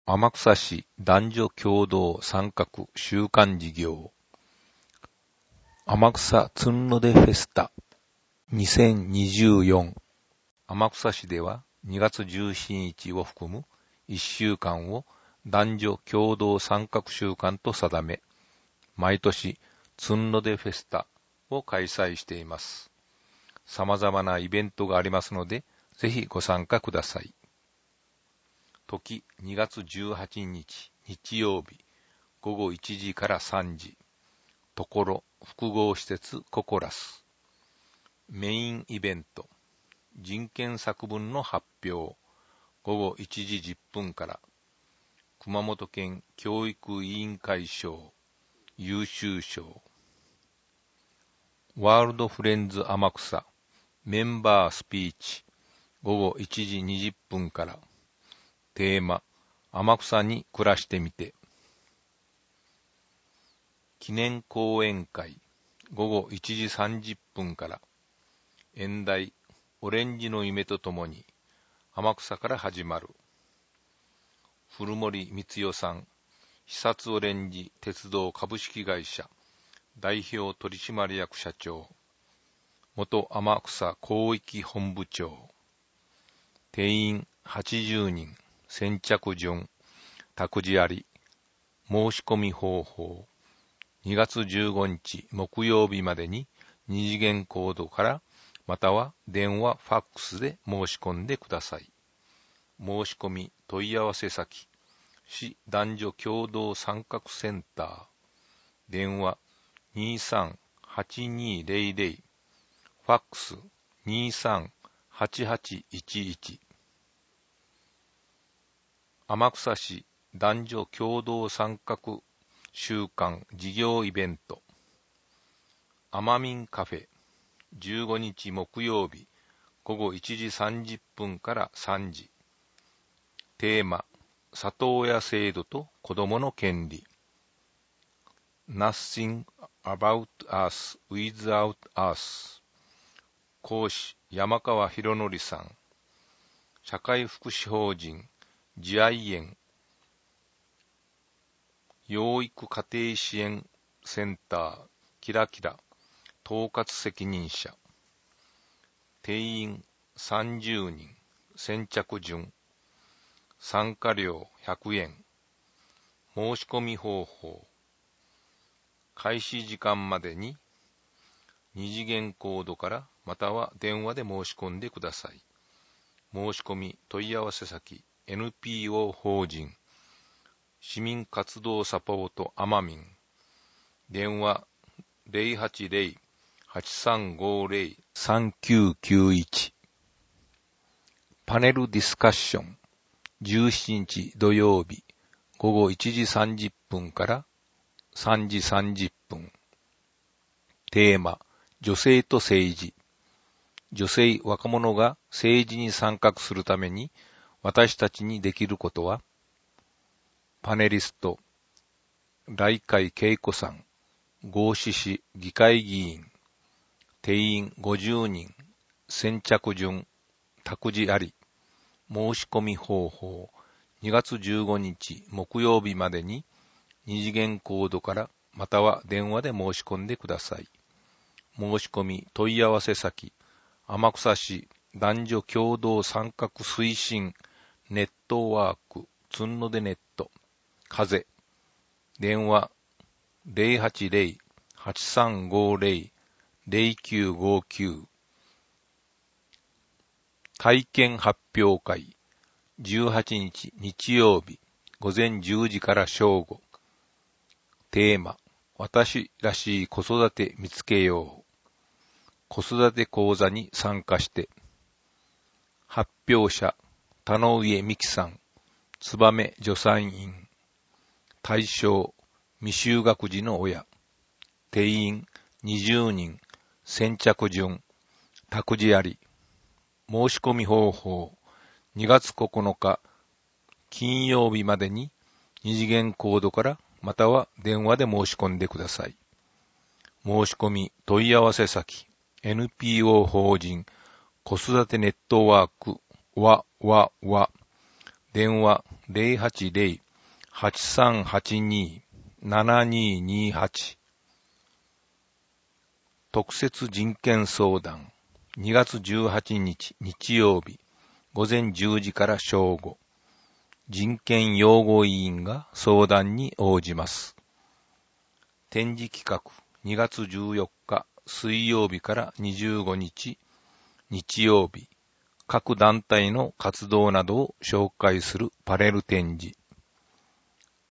天草市男女共同参画週間事業天草つんのでフェスタ2024。天草市では2月17日を含む1週間を男女共同参画週間と定め、毎年つんのでフェスタを開催しています。様々なイベントがありますので、ぜひご参加ください。時2月18日日曜日午後1時から3時、ところ複合施設ココラス。メインイベント、人権作文の発表、午後1時10分から、熊本県教育委員会賞、優秀賞。ワールドフレンズ天草、メンバースピーチ、午後1時20分から、テーマ、天草に暮らしてみて。記念講演会、午後1時30分から、演題、オレンジの夢とともに、天草から始まる。古森光代さん、久津オレンジ鉄道株式会社、代表取締役社長、元天草広域本部長。定員80人、先着順、託児あり。申し込み方法。2月15日木曜日までに二次元コードからまたは電話、ファックスで申し込んでください。申し込み問い合わせ先、市男女共同参画センター。電話23-8200、ファックス23-8811。天草市男女共同参画週間事業イベント。アマミンカフェ、15日木曜日午後1時30分から3時。テーマ、里親制度と子どもの権利。Nothing about us without us。講師、山川博則さん。社会福祉法人慈愛園養育家庭支援センターキラキラ統括責任者。定員30人、先着順。参加料100円。申し込み方法。開始時間までに二次元コードからまたは電話で申し込んでください。申し込み問い合わせ先 NPO 法人市民活動サポートアマミン。電話080-8350-3991。パネルディスカッション。17日土曜日午後1時30分から3時30分。テーマ、女性と政治。女性若者が政治に参画するために私たちにできることは。パネリスト、来海恵子さん、合志市議会議員。定員50人、先着順、託児あり。申し込み方法。2月15日木曜日までに二次元コードからまたは電話で申し込んでください。申し込み問い合わせ先、天草市男女共同参画推進ネットワークつんのでネット風。電話080-8350-0959。体験発表会。18日日曜日午前10時から正午。テーマ、私らしい子育て見つけよう。子育て講座に参加して。発表者、田上美希さん、燕助産院。対象、未就学児の親。定員20人、先着順、託児あり。申し込み方法。2月9日金曜日までに二次元コードからまたは電話で申し込んでください。申し込み問い合わせ先 NPO 法人子育てネットワーク電話080-8382-7228。特設人権相談2月18日日曜日午前10時から正午。人権擁護委員が相談に応じます。展示企画2月14日水曜日から25日日曜日。各団体の活動などを紹介するパネル展示。